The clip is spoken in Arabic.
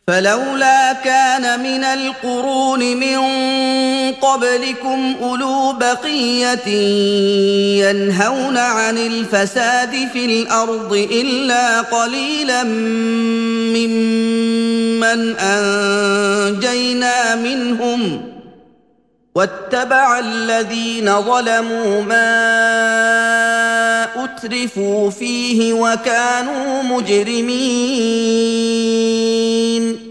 فلولا كان من القرون من قبلكم أولو بقية ينهون عن الفساد في الأرض إلا قليلا ممن أنجينا منهم واتبع الذين ظلموا ما أترفوا فيه وكانوا مجرمين